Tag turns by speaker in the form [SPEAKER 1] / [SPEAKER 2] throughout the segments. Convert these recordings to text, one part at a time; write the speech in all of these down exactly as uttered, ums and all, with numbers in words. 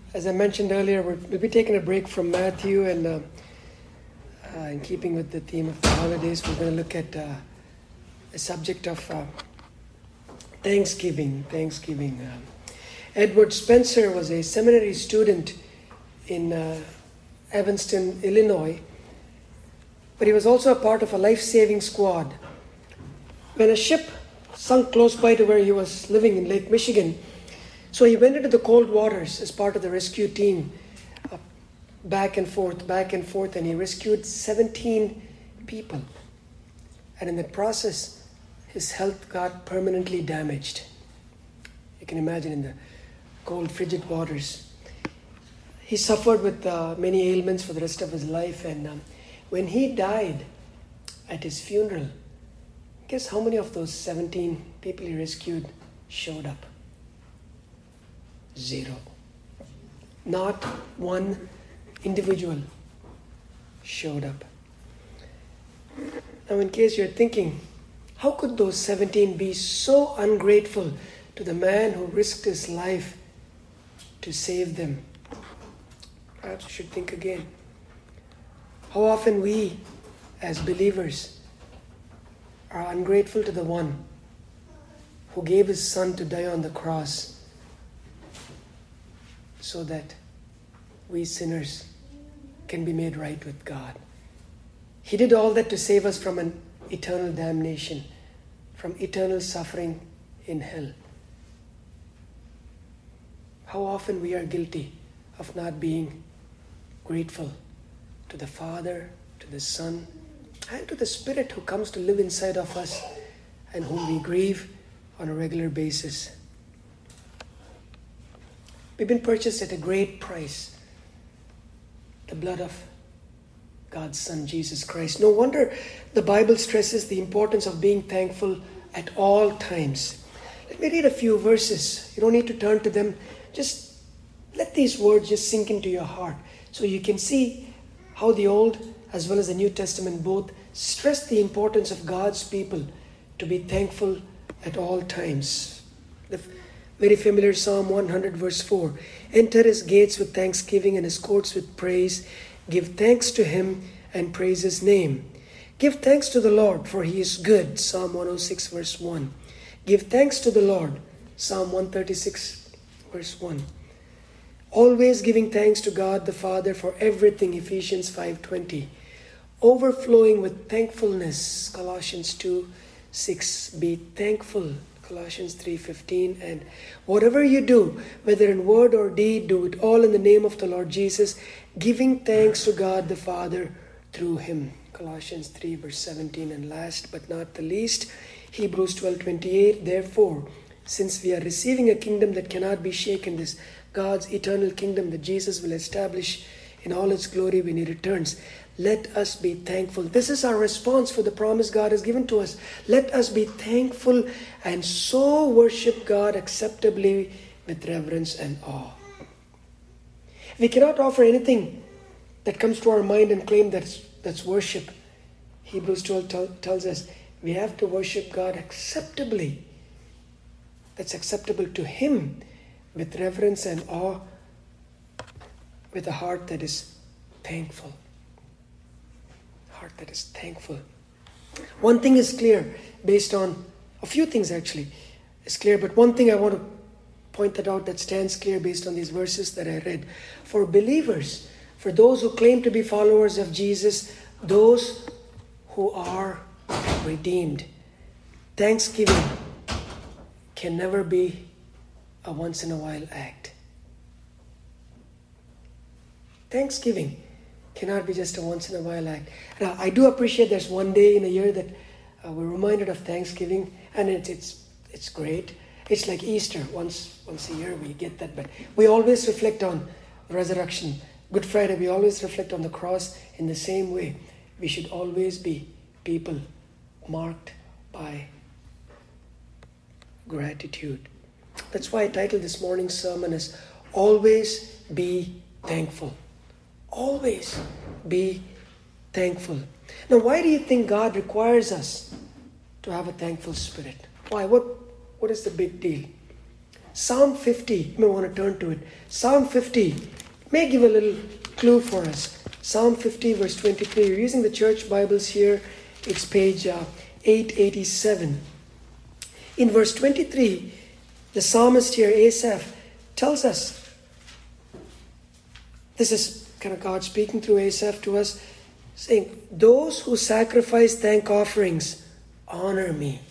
[SPEAKER 1] As I mentioned earlier, we're, we'll be taking a break from Matthew, and uh, uh, in keeping with the theme of the holidays, we're going to look at uh, the subject of uh, Thanksgiving. Thanksgiving. Um, Edward Spencer was a seminary student in uh, Evanston, Illinois, but he was also a part of a life-saving squad. When a ship sunk close by to where he was living in Lake Michigan, so he went into the cold waters as part of the rescue team, uh, back and forth, back and forth, and he rescued seventeen people. And in the process, his health got permanently damaged. You can imagine, in the cold, frigid waters. He suffered with uh, many ailments for the rest of his life, and um, when he died at his funeral, guess how many of those seventeen people he rescued showed up? Zero. Not one individual showed up. Now, in case you're thinking, how could those seventeen be so ungrateful to the man who risked his life to save them? Perhaps you should think again. How often we, as believers, are ungrateful to the one who gave his son to die on the cross so that we sinners can be made right with God. He did all that to save us from an eternal damnation, from eternal suffering in hell. How often we are guilty of not being grateful to the Father, to the Son, and to the Spirit who comes to live inside of us and whom we grieve on a regular basis. We've been purchased at a great price, the blood of God's Son, Jesus Christ. No wonder the Bible stresses the importance of being thankful at all times. Let me read a few verses. You don't need to turn to them. Just let these words just sink into your heart so you can see how the Old as well as the New Testament both stress the importance of God's people to be thankful at all times. The very familiar Psalm one hundred verse four. Enter his gates with thanksgiving and his courts with praise. Give thanks to him and praise his name. Give thanks to the Lord, for he is good. Psalm one oh six verse one. Give thanks to the Lord. Psalm one thirty-six verse one. Always giving thanks to God the Father for everything. Ephesians five twenty. Overflowing with thankfulness. Colossians two six. Be thankful. Colossians three fifteen. And whatever you do, whether in word or deed, do it all in the name of the Lord Jesus, giving thanks to God the Father through him. Colossians three verse seventeen. And last but not the least, Hebrews twelve twenty-eight. Therefore, since we are receiving a kingdom that cannot be shaken, this God's eternal kingdom that Jesus will establish in all its glory when he returns, let us be thankful. This is our response for the promise God has given to us. Let us be thankful and so worship God acceptably with reverence and awe. We cannot offer anything that comes to our mind and claim that's, that's worship. Hebrews twelve t- tells us we have to worship God acceptably. That's acceptable to him with reverence and awe, with a heart that is thankful. Heart that is thankful. One thing is clear based on, a few things actually is clear, but one thing I want to point that out that stands clear based on these verses that I read. For believers, for those who claim to be followers of Jesus, those who are redeemed, thanksgiving can never be a once in a while act. Thanksgiving cannot be just a once in a while act. Now, I do appreciate there's one day in a year that uh, we're reminded of Thanksgiving, and it, it's it's great. It's like Easter. Once once a year we get that, but we always reflect on resurrection. Good Friday, we always reflect on the cross in the same way. We should always be people marked by gratitude. That's why I titled this morning's sermon as Always Be Thankful. Always be thankful. Now, why do you think God requires us to have a thankful spirit? Why? What, what is the big deal? Psalm fifty, you may want to turn to it. Psalm fifty may give a little clue for us. Psalm fifty, verse twenty-three. You're using the church Bibles here. It's page uh, eight eighty-seven. In verse twenty-three, the psalmist here, Asaph, tells us, this is kind of God speaking through Asaph to us, saying, those who sacrifice thank offerings honor me.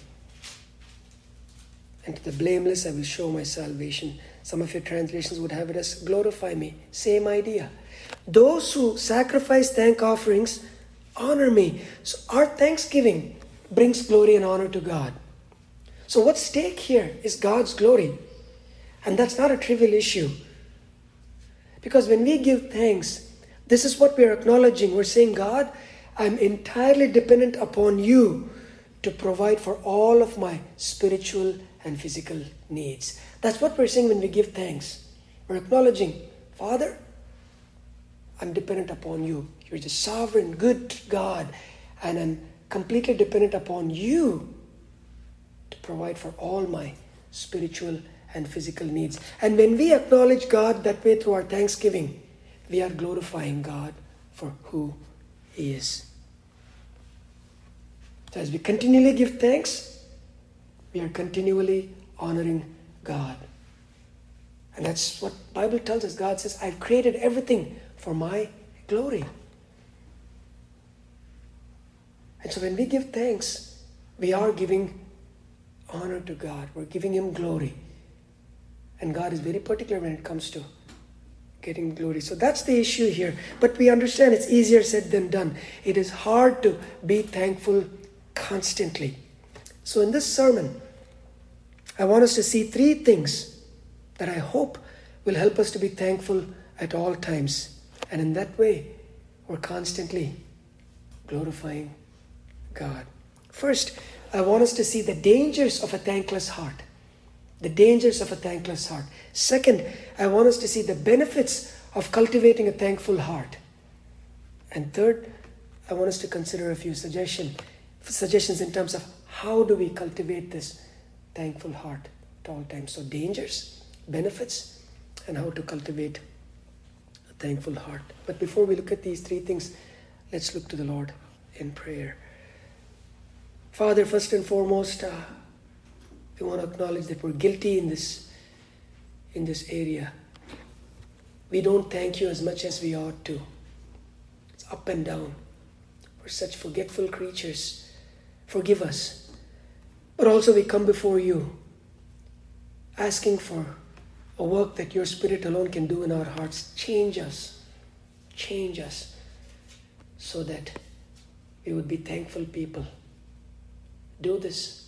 [SPEAKER 1] And to the blameless I will show my salvation. Some of your translations would have it as glorify me. Same idea. Those who sacrifice thank offerings honor me. So our thanksgiving brings glory and honor to God. So what's at stake here is God's glory. And that's not a trivial issue. Because when we give thanks, this is what we're acknowledging. We're saying, God, I'm entirely dependent upon you to provide for all of my spiritual and physical needs. That's what we're saying when we give thanks. We're acknowledging, Father, I'm dependent upon you. You're the sovereign, good God, and I'm completely dependent upon you to provide for all my spiritual and physical needs. And when we acknowledge God that way through our thanksgiving, we are glorifying God for who He is. So as we continually give thanks, we are continually honoring God. And that's what the Bible tells us. God says, I've created everything for my glory. And so when we give thanks, we are giving honor to God. We're giving Him glory. And God is very particular when it comes to getting glory. So that's the issue here. But we understand it's easier said than done. It is hard to be thankful constantly. So in this sermon, I want us to see three things that I hope will help us to be thankful at all times. And in that way, we're constantly glorifying God. First, I want us to see the dangers of a thankless heart. The dangers of a thankless heart. Second, I want us to see the benefits of cultivating a thankful heart. And third, I want us to consider a few suggestion, suggestions in terms of how do we cultivate this thankful heart at all times. So dangers, benefits, and how to cultivate a thankful heart. But before we look at these three things, let's look to the Lord in prayer. Father, first and foremost, uh, we want to acknowledge that we're guilty in this, in this area. We don't thank you as much as we ought to. It's up and down. We're such forgetful creatures. Forgive us. But also we come before you, asking for a work that your Spirit alone can do in our hearts. Change us. Change us so that we would be thankful people. Do this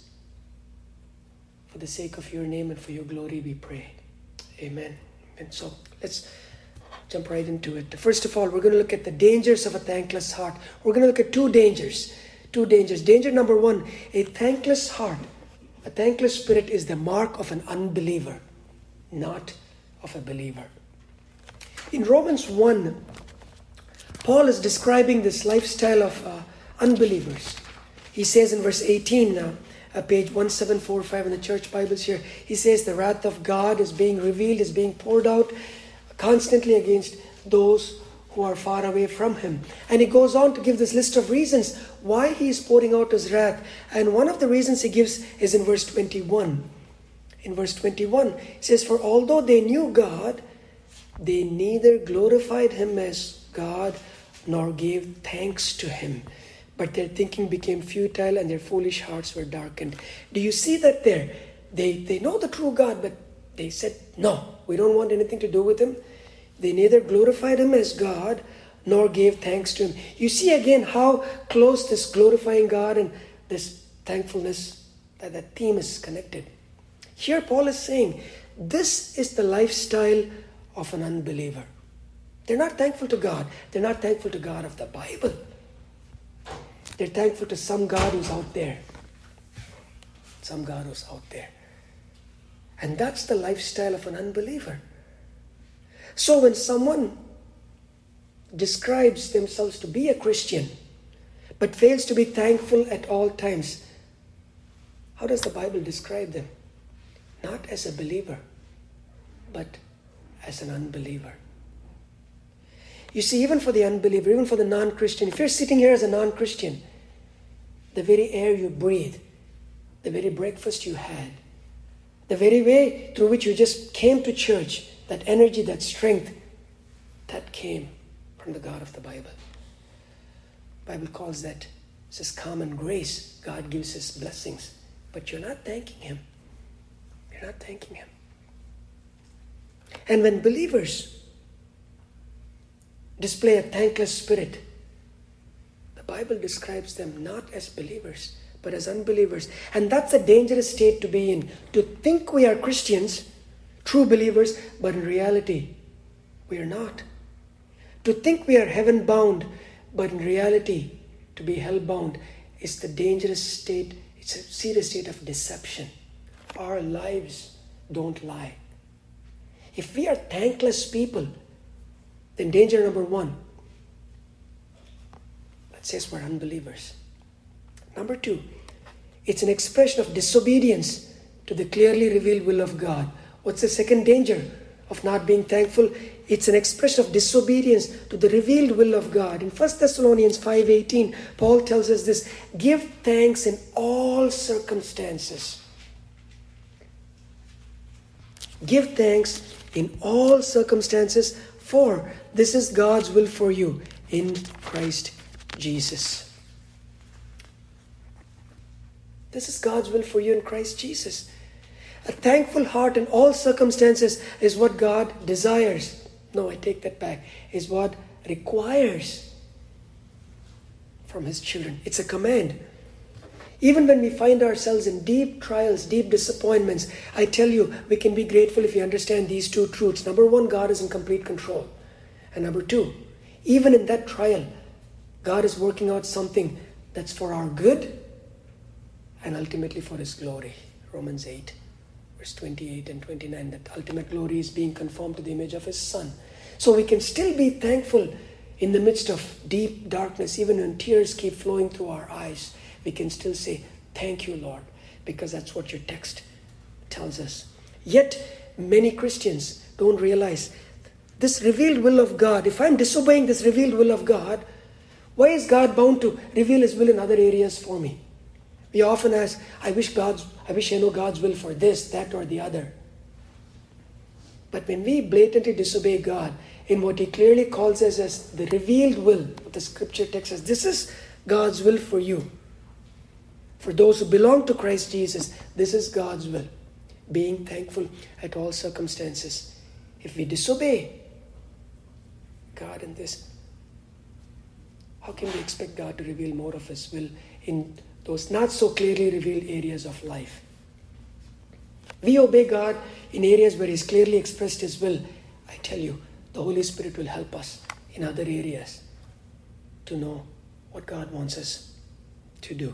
[SPEAKER 1] for the sake of your name and for your glory, we pray. Amen. And so let's jump right into it. First of all, we're going to look at the dangers of a thankless heart. We're going to look at two dangers. Two dangers. Danger number one, a thankless heart, a thankless spirit is the mark of an unbeliever, not of a believer. In Romans one, Paul is describing this lifestyle of uh, unbelievers. He says in verse eighteen now, uh, page one seven four five in the church Bibles here, he says the wrath of God is being revealed, is being poured out constantly against those who are far away from Him. And he goes on to give this list of reasons why he is pouring out his wrath. And one of the reasons he gives is in verse twenty-one. In verse twenty-one, he says, for although they knew God, they neither glorified Him as God nor gave thanks to Him. But their thinking became futile and their foolish hearts were darkened. Do you see that there? They, they know the true God, but they said, no, we don't want anything to do with Him. They neither glorified Him as God nor gave thanks to Him. You see again how close this glorifying God and this thankfulness, that, that theme is connected. Here Paul is saying, this is the lifestyle of an unbeliever. They're not thankful to God. They're not thankful to God of the Bible. They're thankful to some God who's out there. Some God who's out there. And that's the lifestyle of an unbeliever. So when someone describes themselves to be a Christian, but fails to be thankful at all times, how does the Bible describe them? Not as a believer, but as an unbeliever. You see, even for the unbeliever, even for the non-Christian, if you're sitting here as a non-Christian, the very air you breathe, the very breakfast you had, the very way through which you just came to church, that energy, that strength, that came from the God of the Bible. The Bible calls that, says, common grace. God gives His blessings, but you're not thanking Him. You're not thanking Him. And when believers display a thankless spirit, the Bible describes them not as believers, but as unbelievers. And that's a dangerous state to be in. To think we are Christians, true believers, but in reality, we are not. To think we are heaven-bound, but in reality, to be hell-bound, is the dangerous state. It's a serious state of deception. Our lives don't lie. If we are thankless people, then danger number one, that says we're unbelievers. Number two, it's an expression of disobedience to the clearly revealed will of God. What's the second danger of not being thankful? It's an expression of disobedience to the revealed will of God. In First Thessalonians five eighteen, Paul tells us this: give thanks in all circumstances. Give thanks in all circumstances, for this is God's will for you in Christ Jesus. This is God's will for you in Christ Jesus. A thankful heart in all circumstances is what God desires. No, I take that back. Is what requires from His children. It's a command. Even when we find ourselves in deep trials, deep disappointments, I tell you, we can be grateful if we understand these two truths. Number one, God is in complete control. And number two, even in that trial, God is working out something that's for our good and ultimately for His glory. Romans eight, verse twenty-eight and twenty-nine, that ultimate glory is being conformed to the image of His Son. So we can still be thankful in the midst of deep darkness, even when tears keep flowing through our eyes. We can still say, thank you, Lord, because that's what your text tells us. Yet, many Christians don't realize this revealed will of God. If I'm disobeying this revealed will of God, why is God bound to reveal His will in other areas for me? We often ask, I wish God's, I wish I know God's will for this, that, or the other. But when we blatantly disobey God in what He clearly calls us as the revealed will, what the scripture text says, this is God's will for you. For those who belong to Christ Jesus, this is God's will. Being thankful at all circumstances. If we disobey God in this, how can we expect God to reveal more of His will in those not so clearly revealed areas of life? We obey God in areas where He's clearly expressed His will. I tell you, the Holy Spirit will help us in other areas to know what God wants us to do.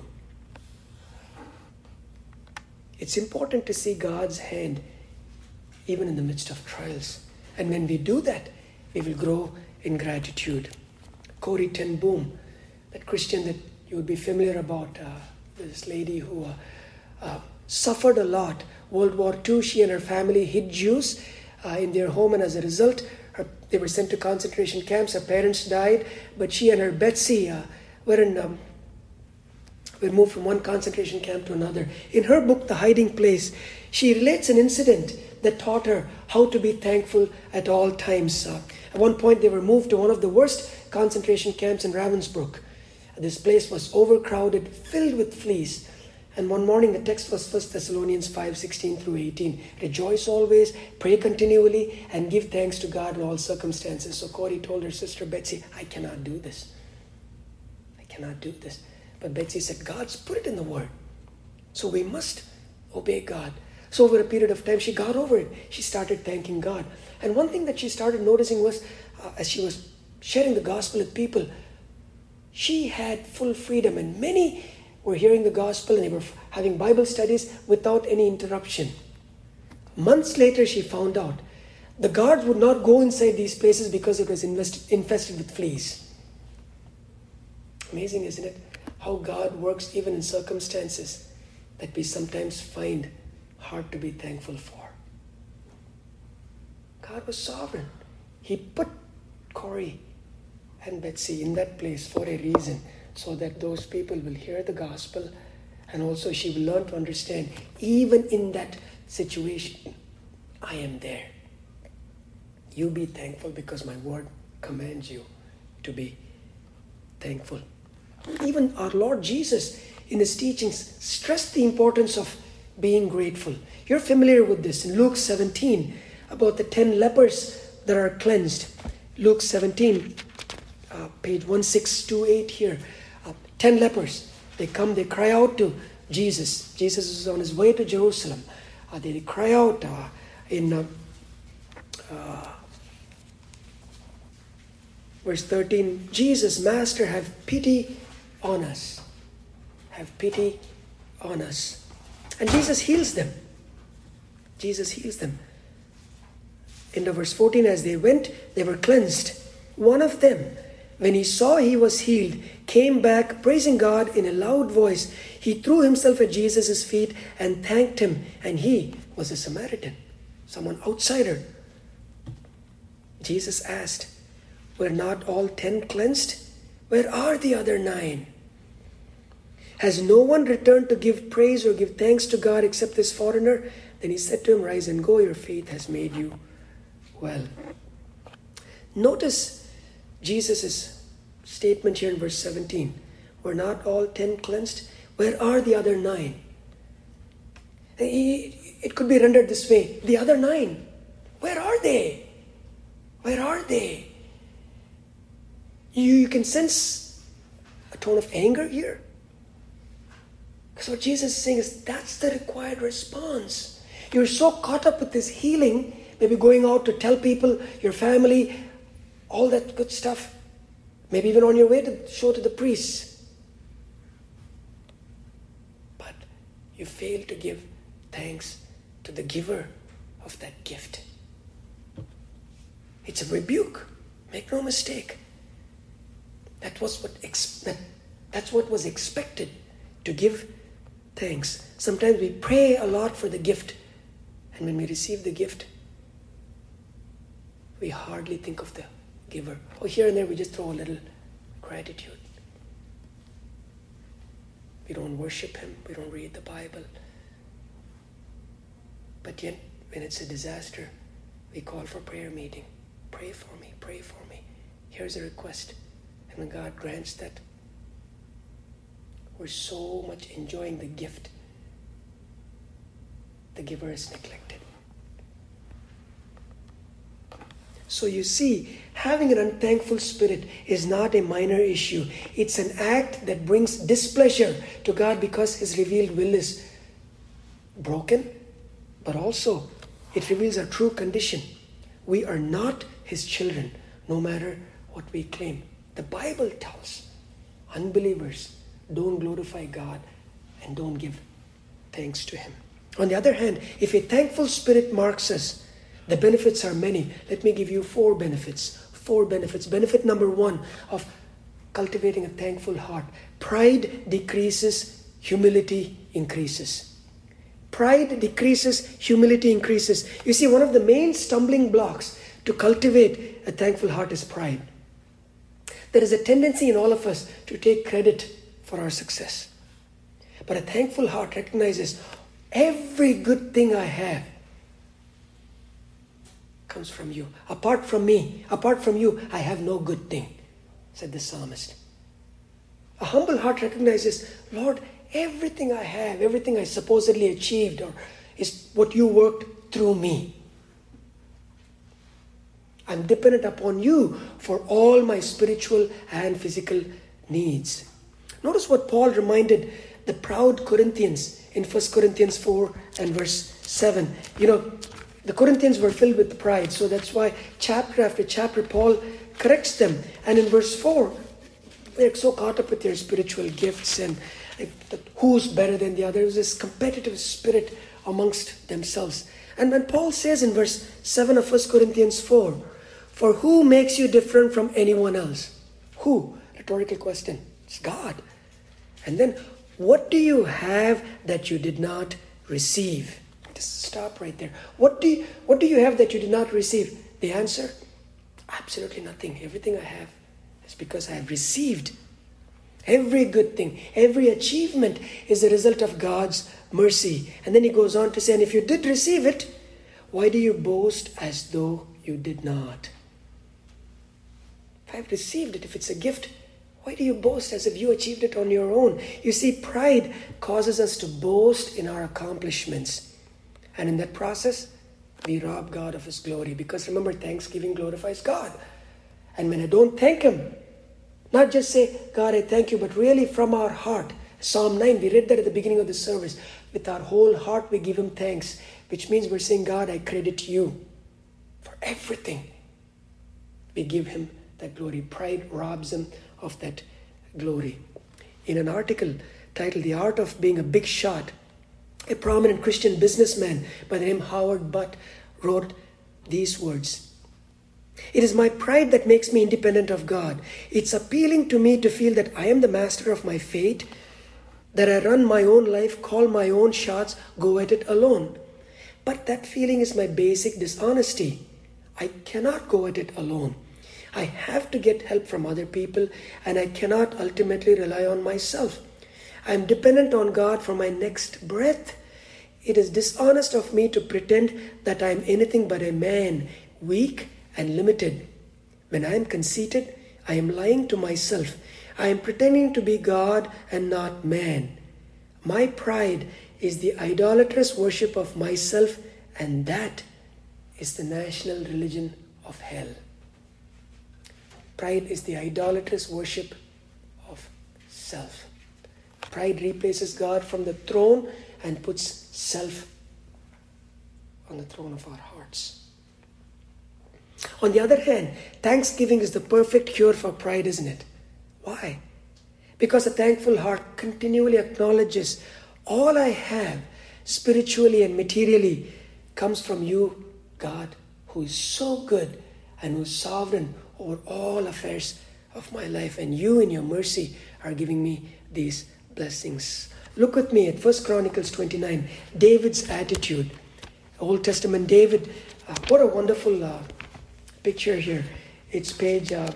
[SPEAKER 1] It's important to see God's hand even in the midst of trials. And when we do that, we will grow in gratitude. Corrie ten Boom, that Christian that you would be familiar about, uh, this lady who uh, uh, suffered a lot. World War Two, she and her family hid Jews uh, in their home, and as a result, her, they were sent to concentration camps. Her parents died, but she and her Betsy uh, were in... Um, We moved from one concentration camp to another. In her book, The Hiding Place, she relates an incident that taught her how to be thankful at all times. Uh, at one point, they were moved to one of the worst concentration camps in Ravensbrück. This place was overcrowded, filled with fleas. And one morning, the text was First Thessalonians five sixteen through eighteen. Rejoice always, pray continually, and give thanks to God in all circumstances. So Corrie told her sister Betsy, I cannot do this. I cannot do this. But Betsy said, God's put it in the Word. So we must obey God. So over a period of time, she got over it. She started thanking God. And one thing that she started noticing was, uh, as she was sharing the gospel with people, she had full freedom. And many were hearing the gospel and they were having Bible studies without any interruption. Months later, she found out the guards would not go inside these places because it was invest- infested with fleas. Amazing, isn't it? How God works even in circumstances that we sometimes find hard to be thankful for. God was sovereign. He put Corey and Betsy in that place for a reason, so that those people will hear the gospel, and also she will learn to understand, even in that situation, I am there. You be thankful because my word commands you to be thankful. Even our Lord Jesus in his teachings stressed the importance of being grateful. You're familiar with this in Luke seventeen about the ten lepers that are cleansed. Luke seventeen, uh, page one six two eight here. Uh, ten lepers. They come, they cry out to Jesus. Jesus is on his way to Jerusalem. Uh, they cry out uh, in uh, uh, verse thirteen, Jesus, Master, have pity on us. Have pity on us. And Jesus heals them. Jesus heals them. In the verse fourteen, as they went, they were cleansed. One of them, when he saw he was healed, came back praising God in a loud voice. He threw himself at Jesus' feet and thanked him. And he was a Samaritan, someone outsider. Jesus asked, were not all ten cleansed? Where are the other nine? Has no one returned to give praise or give thanks to God except this foreigner? Then he said to him, rise and go, your faith has made you well. Notice Jesus' statement here in verse seventeen. Were not all ten cleansed? Where are the other nine? It could be rendered this way. The other nine, where are they? Where are they? You, you can sense a tone of anger here. Because what Jesus is saying is that's the required response. You're so caught up with this healing, maybe going out to tell people, your family, all that good stuff. Maybe even on your way to show to the priests. But you fail to give thanks to the giver of that gift. It's a rebuke. Make no mistake. That was what ex- that, that's what was expected, to give thanks. Sometimes we pray a lot for the gift, and when we receive the gift, we hardly think of the giver. Or here and there we just throw a little gratitude. We don't worship him, we don't read the Bible. But yet, when it's a disaster, we call for prayer meeting. Pray for me, pray for me. Here's a request. And when God grants that, we're so much enjoying the gift. The giver is neglected. So you see, having an unthankful spirit is not a minor issue. It's an act that brings displeasure to God because his revealed will is broken, but also it reveals our true condition. We are not his children, no matter what we claim. The Bible tells unbelievers don't glorify God and don't give thanks to him. On the other hand, if a thankful spirit marks us, the benefits are many. Let me give you four benefits. Four benefits. Benefit number one of cultivating a thankful heart. Pride decreases, humility increases. Pride decreases, humility increases. You see, one of the main stumbling blocks to cultivate a thankful heart is pride. There is a tendency in all of us to take credit for our success. But a thankful heart recognizes every good thing I have comes from you. Apart from me, apart from you, I have no good thing, said the psalmist. A humble heart recognizes, Lord, everything I have, everything I supposedly achieved or is what you worked through me. I'm dependent upon you for all my spiritual and physical needs. Notice what Paul reminded the proud Corinthians in First Corinthians four and verse seven. You know, the Corinthians were filled with pride, so that's why chapter after chapter Paul corrects them. And in verse four, they're so caught up with their spiritual gifts and who's better than the other. There's this competitive spirit amongst themselves. And when Paul says in verse seven of First Corinthians four, for who makes you different from anyone else? Who? Rhetorical question. It's God. And then, what do you have that you did not receive? Just stop right there. What do you, what do you have that you did not receive? The answer? Absolutely nothing. Everything I have is because I have received. Every good thing, every achievement is a result of God's mercy. And then he goes on to say, and if you did receive it, why do you boast as though you did not? If I've received it, if it's a gift, why do you boast as if you achieved it on your own? You see, pride causes us to boast in our accomplishments. And in that process, we rob God of his glory. Because remember, thanksgiving glorifies God. And when I don't thank him, not just say, God, I thank you, but really from our heart. Psalm nine, we read that at the beginning of the service. With our whole heart, we give him thanks. Which means we're saying, God, I credit you for everything. We give him that glory. Pride robs him of that glory. In an article titled The Art of Being a Big Shot, a prominent Christian businessman by the name Howard Butt wrote these words. It is my pride that makes me independent of God. It's appealing to me to feel that I am the master of my fate, that I run my own life, call my own shots, go at it alone. But that feeling is my basic dishonesty. I cannot go at it alone. I have to get help from other people, and I cannot ultimately rely on myself. I am dependent on God for my next breath. It is dishonest of me to pretend that I am anything but a man, weak and limited. When I am conceited, I am lying to myself. I am pretending to be God and not man. My pride is the idolatrous worship of myself, and that is the national religion of hell. Pride is the idolatrous worship of self. Pride replaces God from the throne and puts self on the throne of our hearts. On the other hand, thanksgiving is the perfect cure for pride, isn't it? Why? Because a thankful heart continually acknowledges all I have, spiritually and materially, comes from you, God, who is so good and who is sovereign over all affairs of my life. And you in your mercy are giving me these blessings. Look with me at First Chronicles twenty-nine, David's attitude. Old Testament David, uh, what a wonderful uh, picture here. It's page, uh,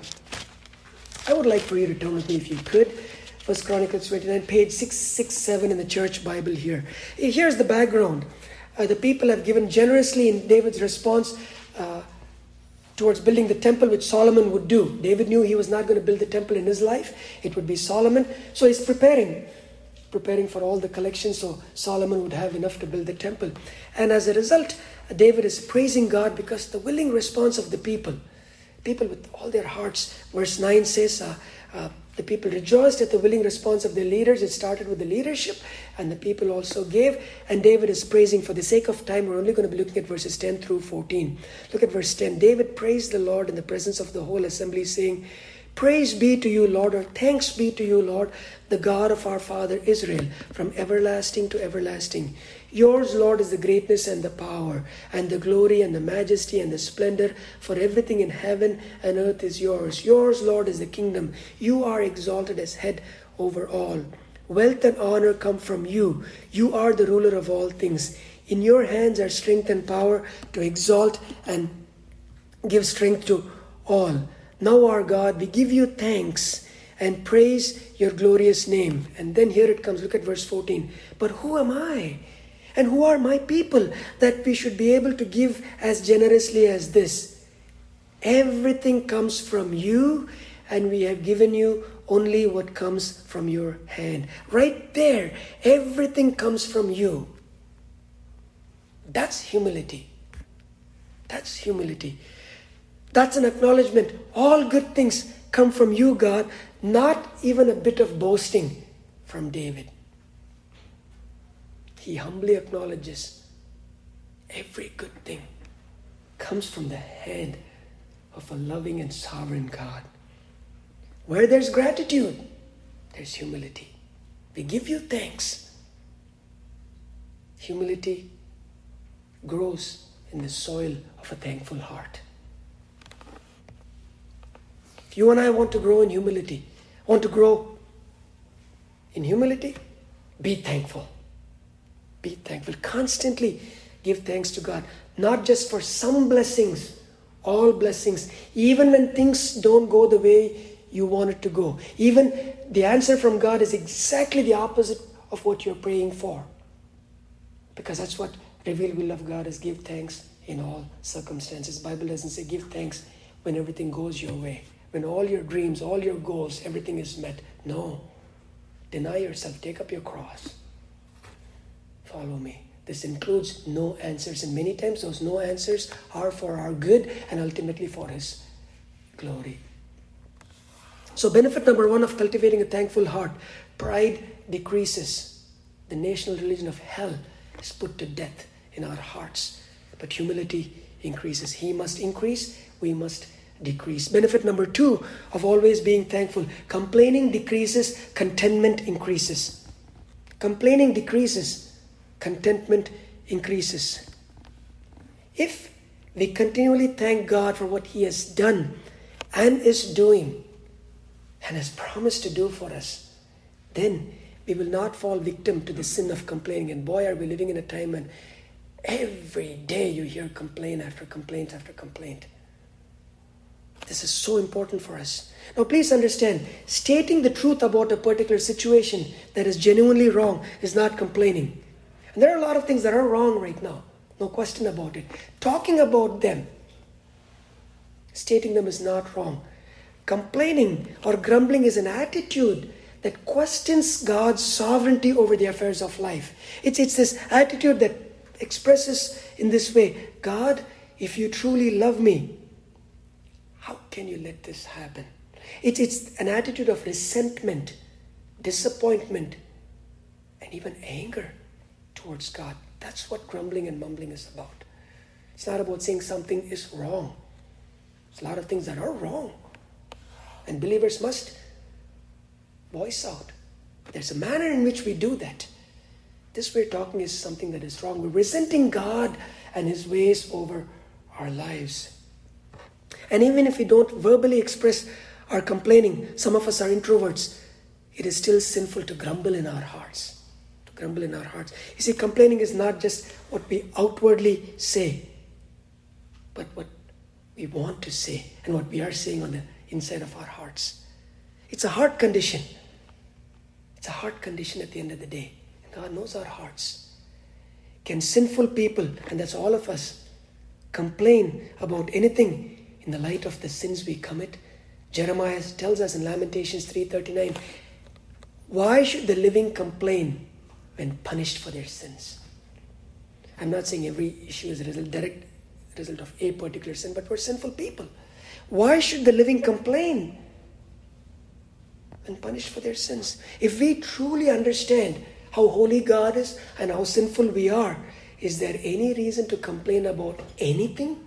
[SPEAKER 1] I would like for you to turn with me if you could. First Chronicles twenty-nine, page six sixty-seven in the church Bible here. Here's the background. Uh, the people have given generously in David's response uh, towards building the temple, which Solomon would do. David knew he was not going to build the temple in his life. It would be Solomon. So he's preparing, preparing for all the collections so Solomon would have enough to build the temple. And as a result, David is praising God because the willing response of the people, people with all their hearts. Verse nine says, uh, uh, the people rejoiced at the willing response of their leaders. It started with the leadership, and the people also gave. And David is praising. For the sake of time, we're only going to be looking at verses ten through fourteen. Look at verse ten. David praised the Lord in the presence of the whole assembly, saying, Praise be to you, Lord, or thanks be to you, Lord, the God of our father Israel, from everlasting to everlasting. Yours, Lord, is the greatness and the power, and the glory and the majesty and the splendor, for everything in heaven and earth is yours. Yours, Lord, is the kingdom. You are exalted as head over all. Wealth and honor come from you. You are the ruler of all things. In your hands are strength and power to exalt and give strength to all. Now, our God, we give you thanks and praise your glorious name. And then here it comes. Look at verse fourteen. But who am I? And who are my people that we should be able to give as generously as this? Everything comes from you, and we have given you only what comes from your hand. Right there, everything comes from you. That's humility. That's humility. That's an acknowledgement. All good things come from you, God. Not even a bit of boasting from David. He humbly acknowledges every good thing comes from the hand of a loving and sovereign God. Where there's gratitude, there's humility. We give you thanks. Humility grows in the soil of a thankful heart. If you and I want to grow in humility, want to grow in humility, be thankful. Be thankful. Constantly give thanks to God. Not just for some blessings, all blessings. Even when things don't go the way you want it to go. Even the answer from God is exactly the opposite of what you're praying for. Because that's what revealed will of God is, give thanks in all circumstances. The Bible doesn't say give thanks when everything goes your way. When all your dreams, all your goals, everything is met. No. Deny yourself. Take up your cross. Follow me. This includes no answers. And many times those no answers are for our good and ultimately for His glory. So benefit number one of cultivating a thankful heart. Pride decreases. The national religion of hell is put to death in our hearts. But humility increases. He must increase, we must decrease. Benefit number two of always being thankful. Complaining decreases, contentment increases. Complaining decreases, contentment increases. If we continually thank God for what He has done and is doing and has promised to do for us, then we will not fall victim to the sin of complaining. And boy, are we living in a time when every day you hear complaint after complaint after complaint. This is so important for us. Now please understand, stating the truth about a particular situation that is genuinely wrong is not complaining. And there are a lot of things that are wrong right now. No question about it. Talking about them, stating them is not wrong. Complaining or grumbling is an attitude that questions God's sovereignty over the affairs of life. It's, it's this attitude that expresses in this way, God, if you truly love me, how can you let this happen? It's, it's an attitude of resentment, disappointment, and even anger towards God. That's what grumbling and mumbling is about. It's not about saying something is wrong. There's a lot of things that are wrong. And believers must voice out. But there's a manner in which we do that. This we're talking is something that is wrong. We're resenting God and His ways over our lives. And even if we don't verbally express our complaining, some of us are introverts, it is still sinful to grumble in our hearts. To grumble in our hearts. You see, complaining is not just what we outwardly say, but what we want to say and what we are saying on the inside of our hearts. It's a heart condition. It's a heart condition at the end of the day. And God knows our hearts. Can sinful people, and that's all of us, complain about anything in the light of the sins we commit? Jeremiah tells us in Lamentations three thirty-nine, why should the living complain when punished for their sins? I'm not saying every issue is a result, direct result of a particular sin, but we're sinful people. Why should the living complain when punished for their sins? If we truly understand how holy God is and how sinful we are, is there any reason to complain about anything?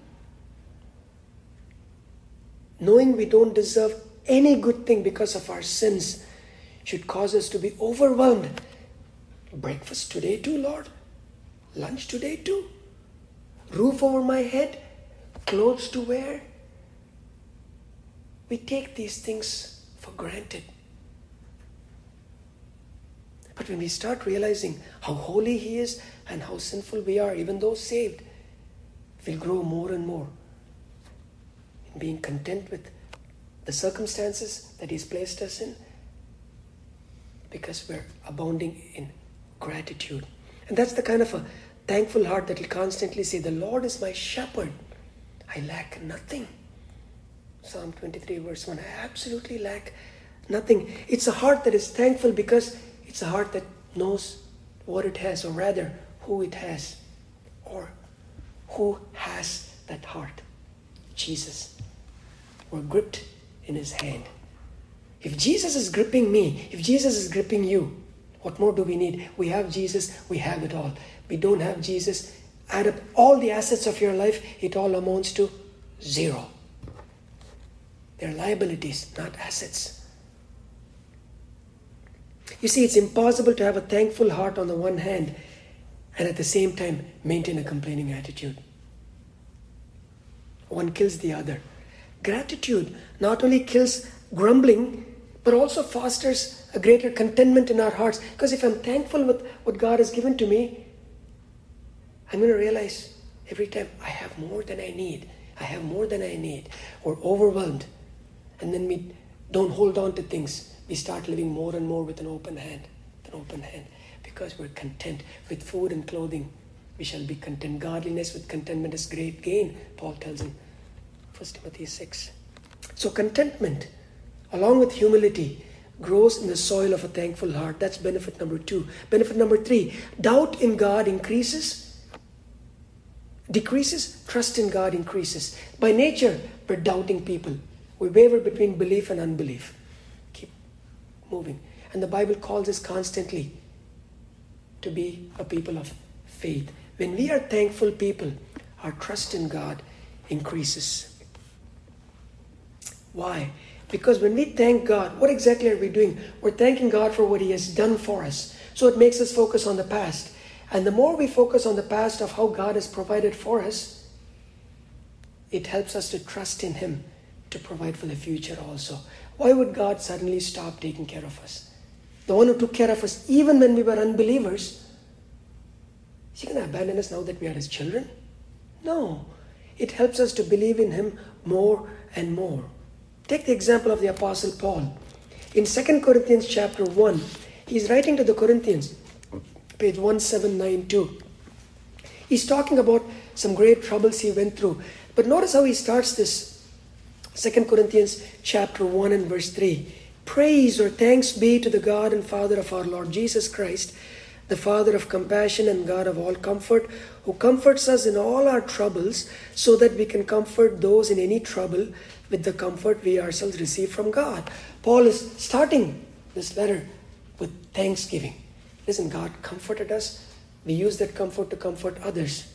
[SPEAKER 1] Knowing we don't deserve any good thing because of our sins should cause us to be overwhelmed. Breakfast today too, Lord? Lunch today too? Roof over my head? Clothes to wear? We take these things for granted. But when we start realizing how holy He is and how sinful we are, even though saved, we'll grow more and more in being content with the circumstances that He's placed us in, because we're abounding in gratitude. And that's the kind of a thankful heart that will constantly say, the Lord is my shepherd. I lack nothing. Psalm twenty-three verse one, I absolutely lack nothing. It's a heart that is thankful because it's a heart that knows what it has, or rather, who it has. Or who has that heart? Jesus. We're gripped in His hand. If Jesus is gripping me, if Jesus is gripping you, what more do we need? We have Jesus, we have it all. We don't have Jesus, add up all the assets of your life, it all amounts to zero. They're liabilities, not assets. You see, it's impossible to have a thankful heart on the one hand and at the same time maintain a complaining attitude. One kills the other. Gratitude not only kills grumbling, but also fosters a greater contentment in our hearts. Because if I'm thankful with what God has given to me, I'm going to realize every time I have more than I need. I have more than I need. Or overwhelmed. And then we don't hold on to things. We start living more and more with an open hand. With an open hand. Because we're content with food and clothing. We shall be content. Godliness with contentment is great gain, Paul tells in First Timothy six. So contentment, along with humility, grows in the soil of a thankful heart. That's benefit number two. Benefit number three, doubt in God increases, decreases, trust in God increases. By nature, we're doubting people. We waver between belief and unbelief. Keep moving. And the Bible calls us constantly to be a people of faith. When we are thankful people, our trust in God increases. Why? Because when we thank God, what exactly are we doing? We're thanking God for what He has done for us. So it makes us focus on the past. And the more we focus on the past of how God has provided for us, it helps us to trust in Him to provide for the future also. Why would God suddenly stop taking care of us? The one who took care of us even when we were unbelievers, is He going to abandon us now that we are His children? No. It helps us to believe in Him more and more. Take the example of the Apostle Paul. In Second Corinthians chapter one, he's writing to the Corinthians, page one seven nine two. He's talking about some great troubles he went through. But notice how he starts this Second Corinthians chapter one and verse three. Praise or thanks be to the God and Father of our Lord Jesus Christ, the Father of compassion and God of all comfort, who comforts us in all our troubles, so that we can comfort those in any trouble with the comfort we ourselves receive from God. Paul is starting this letter with thanksgiving. Listen, God comforted us. We use that comfort to comfort others.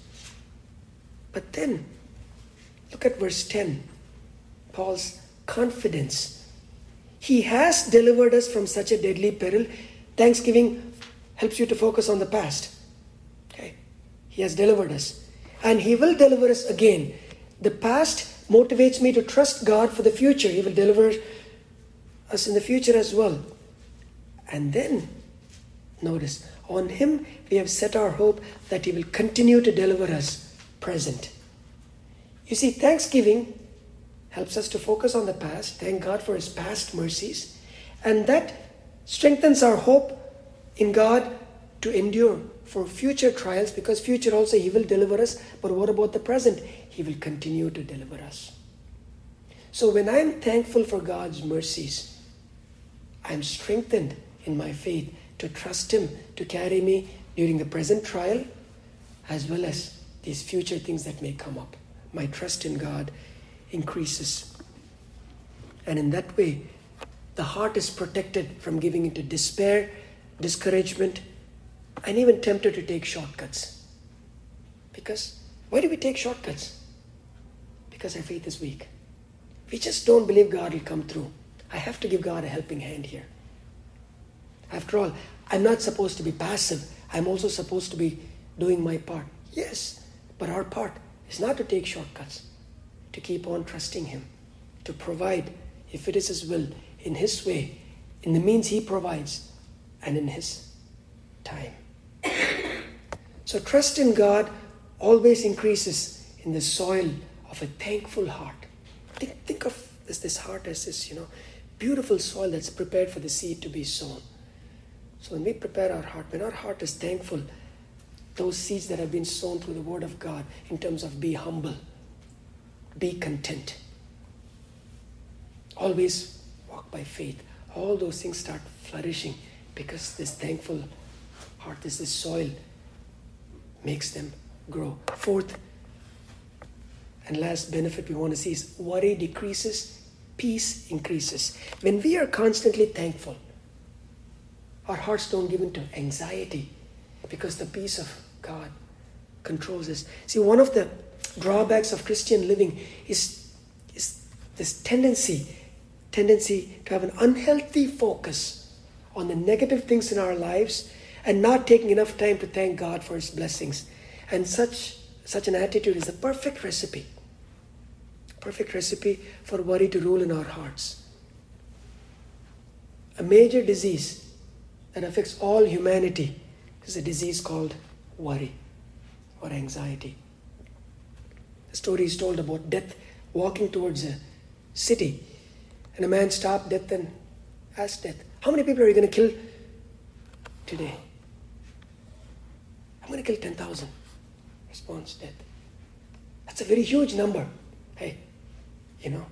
[SPEAKER 1] But then, look at verse ten. Paul's confidence. He has delivered us from such a deadly peril. Thanksgiving helps you to focus on the past. Okay? He has delivered us. And He will deliver us again. The past motivates me to trust God for the future. He will deliver us in the future as well. And then, notice, on Him we have set our hope that He will continue to deliver us present. You see, thanksgiving helps us to focus on the past. Thank God for His past mercies. And that strengthens our hope in God to endure for future trials, because future also He will deliver us. But what about the present? He will continue to deliver us. So when I'm thankful for God's mercies, I'm strengthened in my faith to trust Him to carry me during the present trial as well as these future things that may come up. My trust in God increases. And in that way, the heart is protected from giving into despair, discouragement, and even tempted to take shortcuts. Because why do we take shortcuts? Because our faith is weak. We just don't believe God will come through. I have to give God a helping hand here. After all, I'm not supposed to be passive. I'm also supposed to be doing my part. Yes, but our part is not to take shortcuts, to keep on trusting Him, to provide, if it is His will, in His way, in the means He provides, and in His time. So trust in God always increases in the soil of a thankful heart. Think, think of this, this heart as this, you know, beautiful soil that's prepared for the seed to be sown. So when we prepare our heart, when our heart is thankful, those seeds that have been sown through the Word of God in terms of be humble, be content, always walk by faith, all those things start flourishing because this thankful heart, this, this soil makes them grow. Fourth and last benefit we want to see is worry decreases, peace increases. When we are constantly thankful, our hearts don't give into anxiety because the peace of God controls us. See, one of the drawbacks of Christian living is, is this tendency, tendency to have an unhealthy focus on the negative things in our lives and not taking enough time to thank God for His blessings. And such, such an attitude is a perfect recipe. Perfect recipe for worry to rule in our hearts. A major disease that affects all humanity is a disease called worry. or anxiety. The story is told about death walking towards a city, and a man stopped death and asked death, how many people are you going to kill today? I'm going to kill ten thousand. Response, death. That's a very huge number. Hey, you know,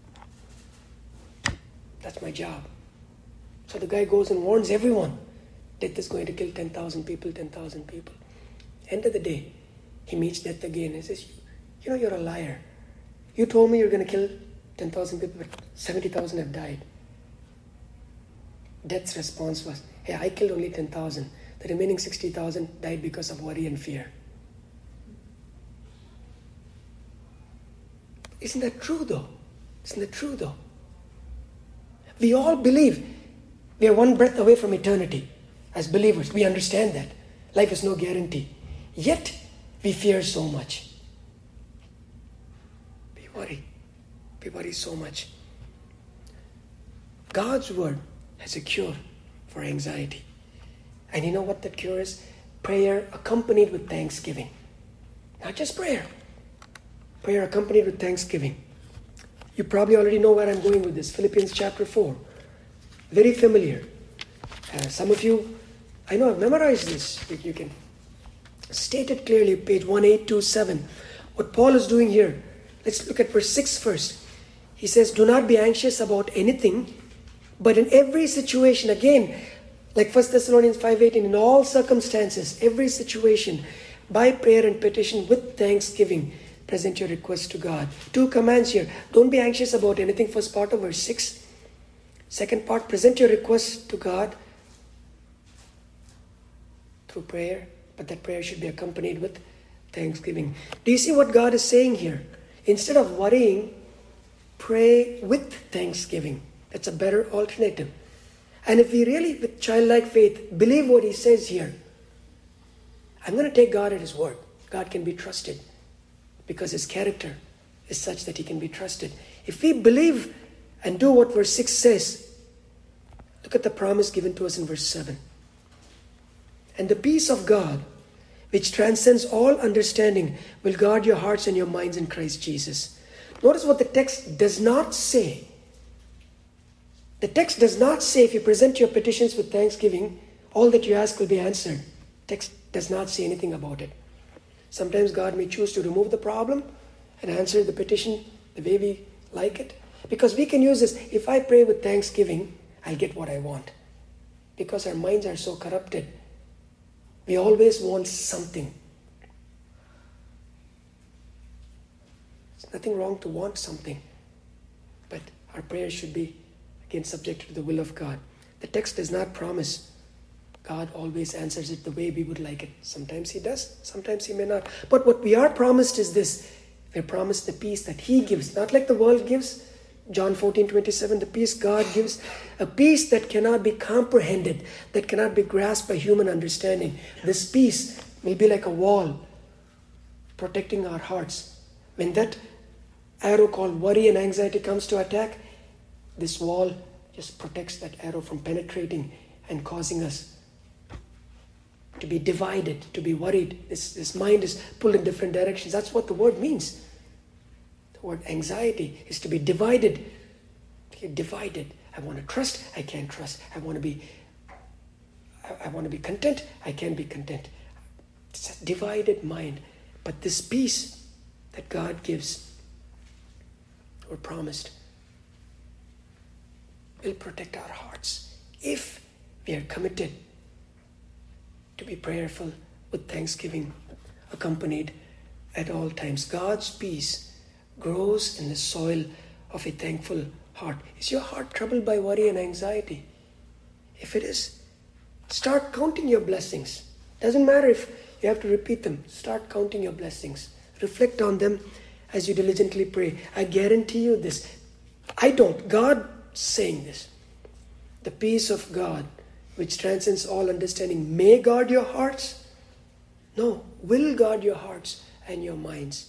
[SPEAKER 1] that's my job. So the guy goes and warns everyone. Death is going to kill ten thousand people, ten thousand people. End of the day, he meets death again. He says, you know, you're a liar. You told me you're going to kill ten thousand people, but seventy thousand have died. Death's response was, hey, I killed only ten thousand. The remaining sixty thousand died because of worry and fear. Isn't that true though? Isn't that true though? We all believe we are one breath away from eternity. As believers, we understand that. Life is no guarantee. Yet, we fear so much. We worry. We worry so much. God's word has a cure for anxiety. And you know what that cure is? Prayer accompanied with thanksgiving. Not just prayer. Prayer accompanied with thanksgiving. You probably already know where I'm going with this. Philippians chapter four. Very familiar. Uh, some of you, I know I've memorized this. You, you can state it clearly, page eighteen twenty-seven. What Paul is doing here. Let's look at verse six first. He says, do not be anxious about anything, but in every situation, again, like First Thessalonians five eighteen, in all circumstances, every situation, by prayer and petition with thanksgiving, present your request to God. Two commands here. Don't be anxious about anything, first part of verse six. Second part, present your request to God through prayer, but that prayer should be accompanied with thanksgiving. Do you see what God is saying here? Instead of worrying, pray with thanksgiving. That's a better alternative. And if we really, with childlike faith, believe what he says here, I'm going to take God at his word. God can be trusted because his character is such that he can be trusted. If we believe and do what verse six says, look at the promise given to us in verse seven. And the peace of God, which transcends all understanding, will guard your hearts and your minds in Christ Jesus. Notice what the text does not say. The text does not say if you present your petitions with thanksgiving, all that you ask will be answered. Text does not say anything about it. Sometimes God may choose to remove the problem and answer the petition the way we like it. Because we can use this, if I pray with thanksgiving, I'll get what I want. Because our minds are so corrupted. We always want something. There's nothing wrong to want something. But our prayers should be, again, subject to the will of God. The text does not promise God always answers it the way we would like it. Sometimes he does, sometimes he may not. But what we are promised is this. We're promised the peace that he gives, not like the world gives. John fourteen twenty-seven, the peace God gives, a peace that cannot be comprehended, that cannot be grasped by human understanding. This peace will be like a wall protecting our hearts. When that arrow called worry and anxiety comes to attack, this wall just protects that arrow from penetrating and causing us to be divided, to be worried. This, this mind is pulled in different directions. That's what the word means. The word anxiety is to be divided. To be divided. I want to trust, I can't trust. I want to be I, I want to be content, I can't be content. It's a divided mind. But this peace that God gives, or promised, will protect our hearts if we are committed to be prayerful with thanksgiving accompanied at all times. God's peace grows in the soil of a thankful heart. Is your heart troubled by worry and anxiety? If it is, start counting your blessings. Doesn't matter if you have to repeat them. Start counting your blessings. Reflect on them as you diligently pray. I guarantee you this. I don't. God saying this. The peace of God, which transcends all understanding, may guard your hearts. No, will guard your hearts and your minds.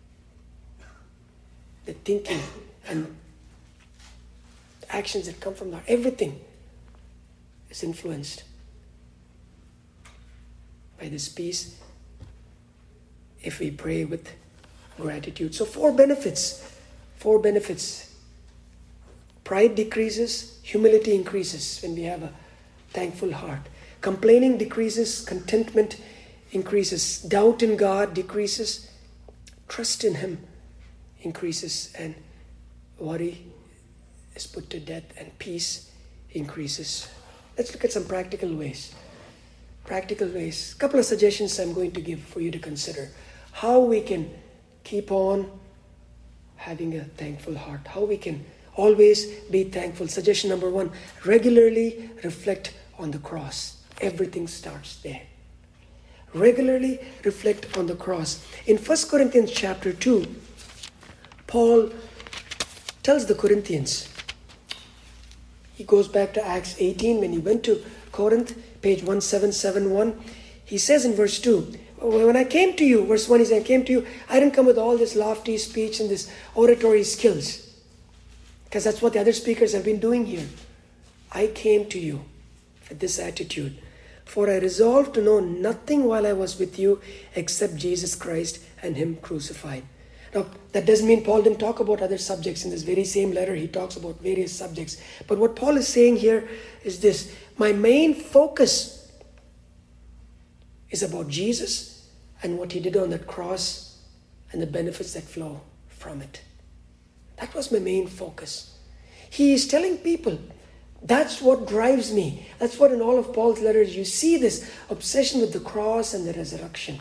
[SPEAKER 1] The thinking and actions that come from that, everything is influenced by this peace if we pray with gratitude. So four benefits. Four benefits. Pride decreases, humility increases when we have a thankful heart. Complaining decreases, contentment increases. Doubt in God decreases, trust in Him increases, and worry is put to death, and peace increases. Let's look at some practical ways. Practical ways. A couple of suggestions I'm going to give for you to consider. How we can keep on having a thankful heart. How we can always be thankful. Suggestion number one, regularly reflect on the cross. Everything starts there. Regularly reflect on the cross. In First Corinthians chapter two, Paul tells the Corinthians, he goes back to Acts eighteen when he went to Corinth, page seventeen seventy-one. He says in verse two, when I came to you, verse one, he said, I came to you, I didn't come with all this lofty speech and this oratory skills. Because that's what the other speakers have been doing here. I came to you with this attitude. For I resolved to know nothing while I was with you except Jesus Christ and Him crucified. Now, that doesn't mean Paul didn't talk about other subjects. In this very same letter, he talks about various subjects. But what Paul is saying here is this. My main focus is about Jesus and what He did on that cross and the benefits that flow from it. That was my main focus. He is telling people, that's what drives me. That's what in all of Paul's letters you see, this obsession with the cross and the resurrection.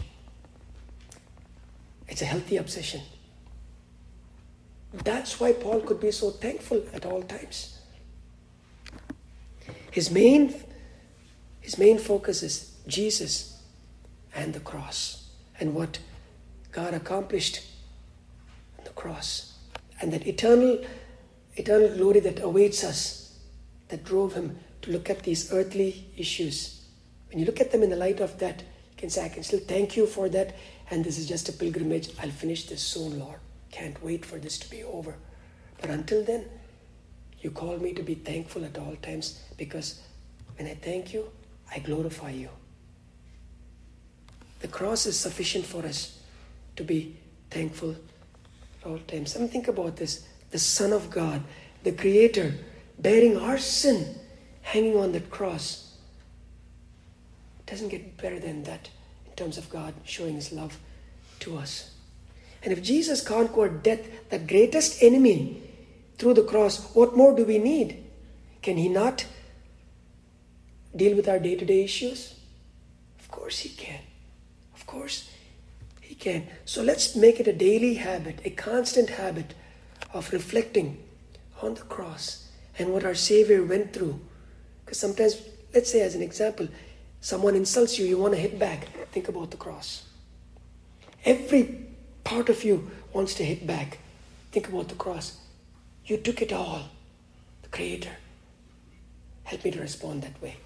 [SPEAKER 1] It's a healthy obsession. That's why Paul could be so thankful at all times. His main, his main focus is Jesus and the cross and what God accomplished on the cross. And that eternal, eternal glory that awaits us, that drove him to look at these earthly issues. When you look at them in the light of that, you can say, I can still thank you for that, and this is just a pilgrimage. I'll finish this soon, Lord. Can't wait for this to be over. But until then, you call me to be thankful at all times, because when I thank you, I glorify you. The cross is sufficient for us to be thankful all times. I mean, think about this. The Son of God, the Creator, bearing our sin, hanging on that cross. It doesn't get better than that in terms of God showing His love to us. And if Jesus conquered death, the greatest enemy, through the cross, what more do we need? Can He not deal with our day-to-day issues? Of course He can. Of course He can. So let's make it a daily habit, a constant habit of reflecting on the cross and what our Savior went through. Because sometimes, let's say as an example, someone insults you, you want to hit back. Think about the cross. Every part of you wants to hit back. Think about the cross. You took it all. The Creator. Help me to respond that way.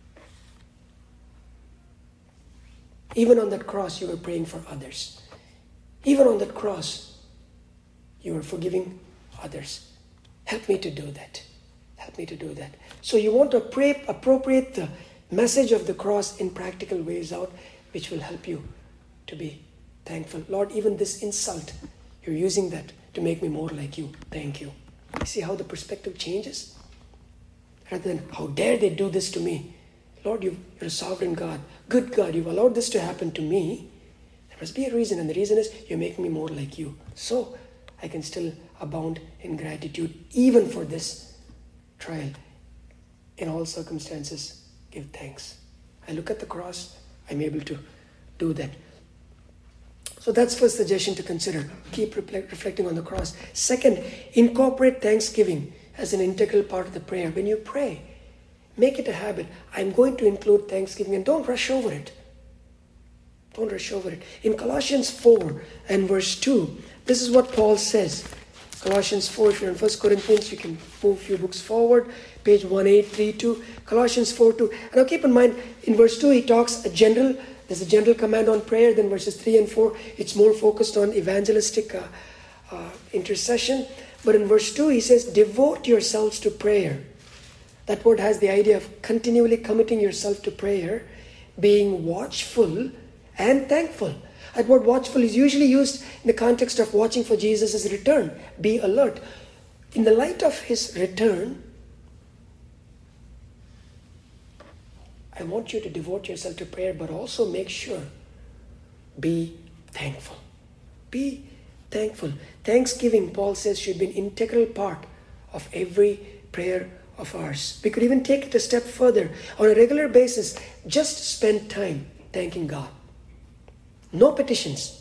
[SPEAKER 1] Even on that cross, you were praying for others. Even on that cross, you were forgiving others. Help me to do that. Help me to do that. So you want to appropriate the message of the cross in practical ways out, which will help you to be thankful. Lord, even this insult, you're using that to make me more like you. Thank you. You see how the perspective changes? Rather than, how dare they do this to me? Lord, you're a sovereign God. Good God, you've allowed this to happen to me. There must be a reason, and the reason is you're making me more like you. So I can still abound in gratitude, even for this trial. In all circumstances, give thanks. I look at the cross, I'm able to do that. So that's first suggestion to consider. Keep reflect, reflecting on the cross. Second, incorporate thanksgiving as an integral part of the prayer. When you pray, make it a habit. I'm going to include thanksgiving, and don't rush over it. Don't rush over it. In Colossians four and verse two, this is what Paul says. Colossians four, if you're in First Corinthians, you can move a few books forward. Page eighteen thirty-two. Colossians four two. And now keep in mind, in verse two, he talks a general, there's a general command on prayer. Then verses three and four, it's more focused on evangelistic uh, uh, intercession. But in verse two, he says, devote yourselves to prayer. That word has the idea of continually committing yourself to prayer, being watchful and thankful. That word watchful is usually used in the context of watching for Jesus' return. Be alert. In the light of his return, I want you to devote yourself to prayer, but also make sure, be thankful. Be thankful. Thanksgiving, Paul says, should be an integral part of every prayer of ours. We could even take it a step further. On a regular basis, just spend time thanking God. No petitions.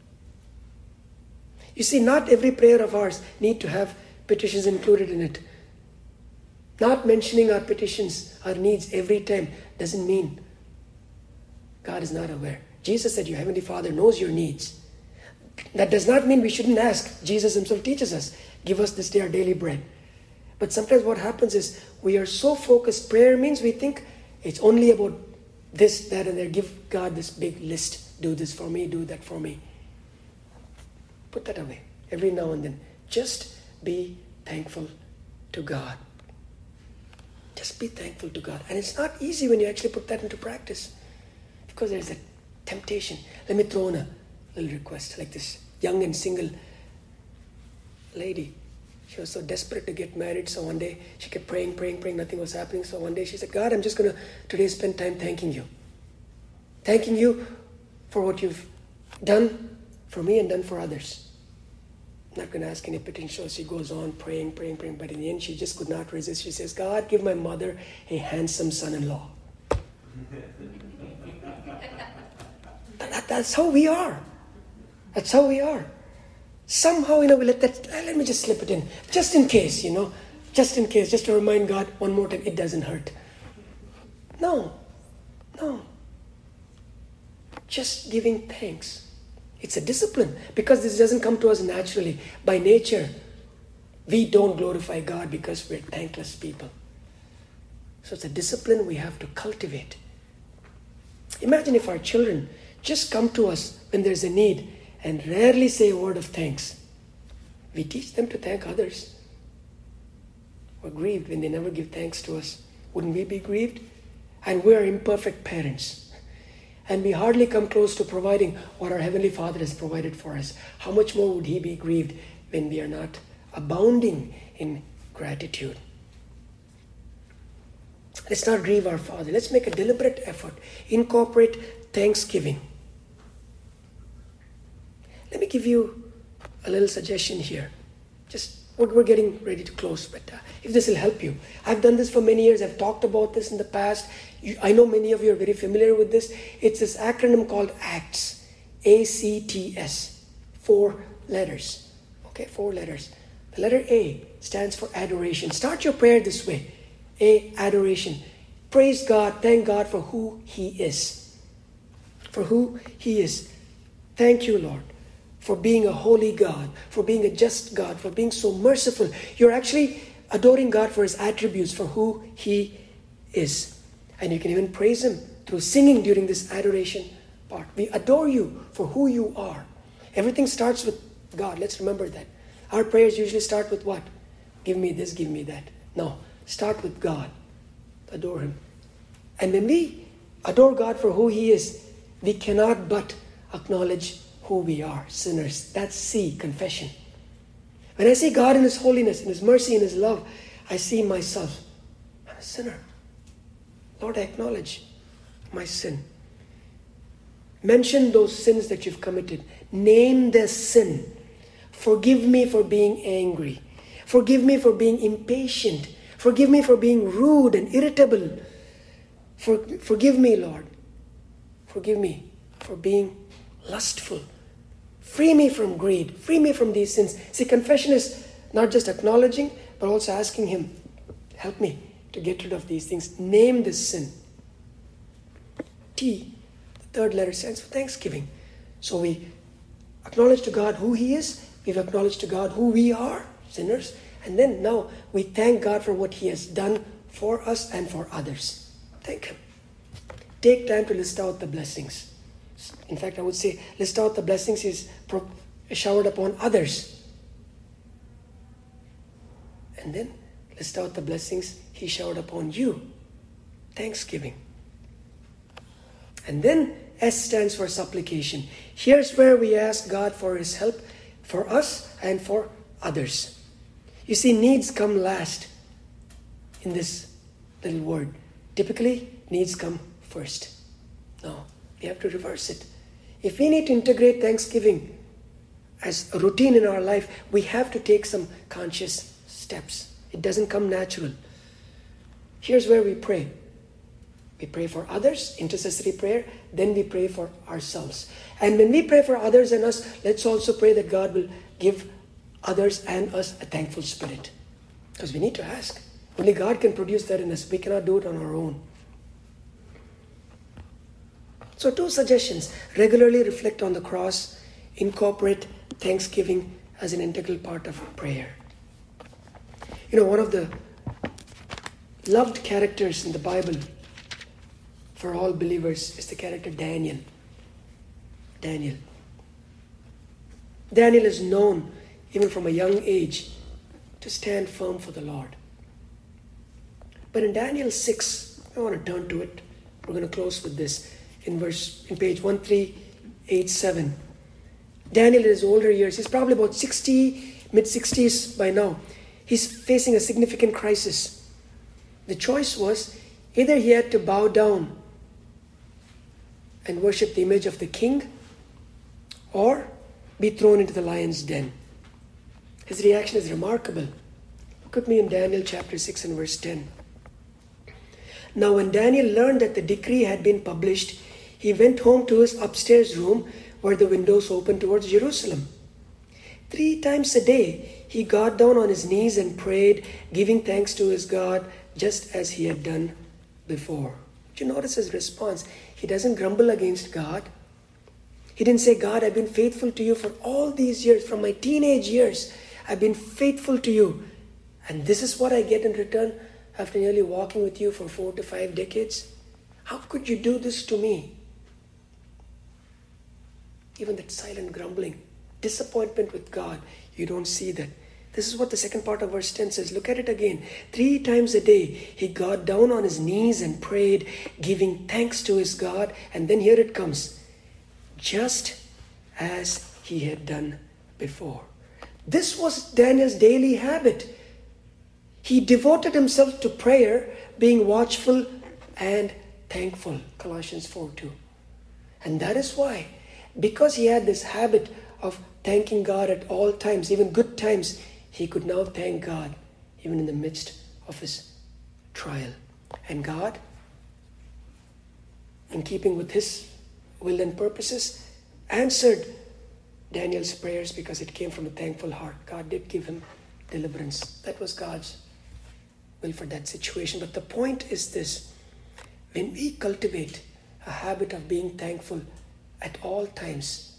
[SPEAKER 1] You see, not every prayer of ours need to have petitions included in it. Not mentioning our petitions, our needs every time doesn't mean God is not aware. Jesus said, your Heavenly Father knows your needs. That does not mean we shouldn't ask. Jesus himself teaches us, give us this day our daily bread. But sometimes what happens is we are so focused. Prayer means we think it's only about this, that, and there. Give God this big list. Do this for me, do that for me. Put that away. Every now and then, just be thankful to God. Just be thankful to God. And it's not easy when you actually put that into practice, because there's a temptation. Let me throw in a little request, like this young and single lady. She was so desperate to get married, so one day she kept praying, praying, praying, nothing was happening. So one day she said, God, I'm just going to today spend time thanking you. Thanking you for what you've done for me and done for others. I'm not going to ask any petition. So she goes on praying, praying, praying, but in the end she just could not resist. She says, God, give my mother a handsome son-in-law. that, that's how we are. That's how we are. Somehow, you know, we let that, let me just slip it in. Just in case, you know. Just in case. Just to remind God one more time, it doesn't hurt. No. No. Just giving thanks. It's a discipline. Because this doesn't come to us naturally. By nature, we don't glorify God because we're thankless people. So it's a discipline we have to cultivate. Imagine if our children just come to us when there's a need and rarely say a word of thanks. We teach them to thank others. We're grieved when they never give thanks to us. Wouldn't we be grieved? And we are imperfect parents. And we hardly come close to providing what our Heavenly Father has provided for us. How much more would He be grieved when we are not abounding in gratitude? Let's not grieve our Father. Let's make a deliberate effort. Incorporate thanksgiving. Let me give you a little suggestion here. Just, we're getting ready to close, but uh, if this will help you. I've done this for many years. I've talked about this in the past. You, I know many of you are very familiar with this. It's this acronym called ACTS. A C T S. Four letters. Okay, four letters. The letter A stands for adoration. Start your prayer this way. A, adoration. Praise God. Thank God for who He is. For who He is. Thank you, Lord, for being a holy God, for being a just God, for being so merciful. You're actually adoring God for His attributes, for who He is. And you can even praise Him through singing during this adoration part. We adore you for who you are. Everything starts with God. Let's remember that. Our prayers usually start with what? Give me this, give me that. No, start with God. Adore Him. And when we adore God for who He is, we cannot but acknowledge who we are, sinners. That's C, confession. When I see God in His holiness, in His mercy, in His love, I see myself. I'm a sinner. Lord, I acknowledge my sin. Mention those sins that you've committed. Name the sin. Forgive me for being angry. Forgive me for being impatient. Forgive me for being rude and irritable. For, forgive me, Lord. Forgive me for being lustful. Free me from greed. Free me from these sins. See, confession is not just acknowledging, but also asking Him, help me to get rid of these things. Name this sin. T, the third letter, stands for thanksgiving. So we acknowledge to God who He is. We've acknowledged to God who we are, sinners. And then now we thank God for what He has done for us and for others. Thank Him. Take time to list out the blessings. In fact, I would say list out the blessings He's showered upon others. And then list out the blessings He showered upon you. Thanksgiving. And then S stands for supplication. Here's where we ask God for His help for us and for others. You see, needs come last in this little word. Typically, needs come first. No, we have to reverse it. If we need to integrate thanksgiving as a routine in our life, we have to take some conscious steps. It doesn't come natural. Here's where we pray. We pray for others, intercessory prayer, then we pray for ourselves. And when we pray for others and us, let's also pray that God will give others and us a thankful spirit. Because we need to ask. Only God can produce that in us. We cannot do it on our own. So two suggestions. Regularly reflect on the cross. Incorporate thanksgiving as an integral part of prayer. You know, one of the loved characters in the Bible for all believers is the character Daniel. Daniel. Daniel is known, even from a young age, to stand firm for the Lord. But in Daniel six, I want to turn to it. We're going to close with this in verse in page one three eight seven. Daniel in his older years, he's probably about sixty, mid-sixties by now. He's facing a significant crisis. The choice was either he had to bow down and worship the image of the king, or be thrown into the lion's den. His reaction is remarkable. Look with me in Daniel chapter six and verse ten. Now when Daniel learned that the decree had been published, he went home to his upstairs room where the windows opened towards Jerusalem. Three times a day he got down on his knees and prayed, giving thanks to his God just as he had done before. Did you notice his response? He doesn't grumble against God. He didn't say, God, I've been faithful to you for all these years, from my teenage years. I've been faithful to you. And this is what I get in return after nearly walking with you for four to five decades. How could you do this to me? Even that silent grumbling, disappointment with God, you don't see that. This is what the second part of verse ten says. Look at it again. Three times a day, he got down on his knees and prayed, giving thanks to his God. And then here it comes. Just as he had done before. This was Daniel's daily habit. He devoted himself to prayer, being watchful and thankful. Colossians four two. And that is why, because he had this habit of thanking God at all times, even good times, he could now thank God even in the midst of his trial. And God, in keeping with his will and purposes, answered Daniel's prayers because it came from a thankful heart. God did give him deliverance. That was God's will for that situation. But the point is this: when we cultivate a habit of being thankful at all times,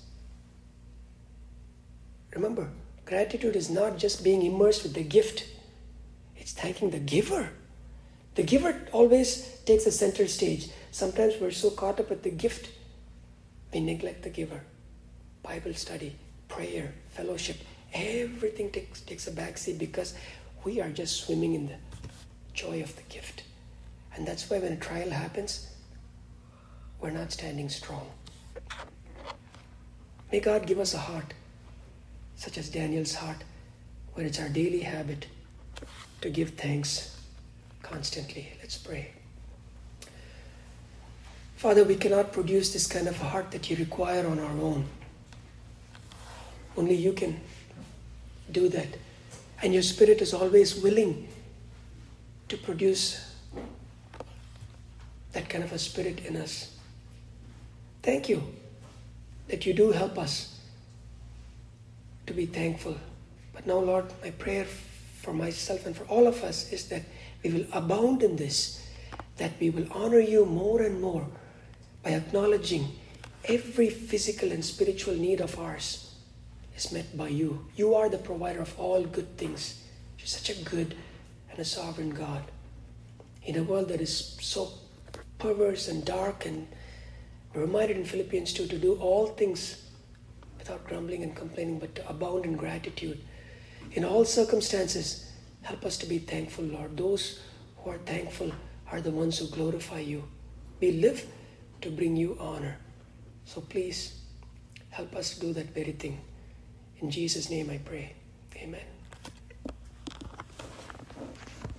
[SPEAKER 1] remember, gratitude is not just being immersed with the gift. It's thanking the giver. The giver always takes a center stage. Sometimes we're so caught up with the gift, we neglect the giver. Bible study, prayer, fellowship, everything takes, takes a backseat because we are just swimming in the joy of the gift. And that's why when a trial happens, we're not standing strong. May God give us a heart such as Daniel's heart, where it's our daily habit to give thanks constantly. Let's pray. Father, we cannot produce this kind of a heart that you require on our own. Only you can do that. And your Spirit is always willing to produce that kind of a spirit in us. Thank you that you do help us to be thankful. But now, Lord, my prayer for myself and for all of us is that we will abound in this, that we will honor you more and more by acknowledging every physical and spiritual need of ours is met by you. You are the provider of all good things. You're such a good and a sovereign God. In a world that is so perverse and dark, and we're reminded in Philippians two to do all things without grumbling and complaining, but to abound in gratitude. In all circumstances, help us to be thankful, Lord. Those who are thankful are the ones who glorify you. We live to bring you honor. So please help us do that very thing. In Jesus' name I pray. Amen.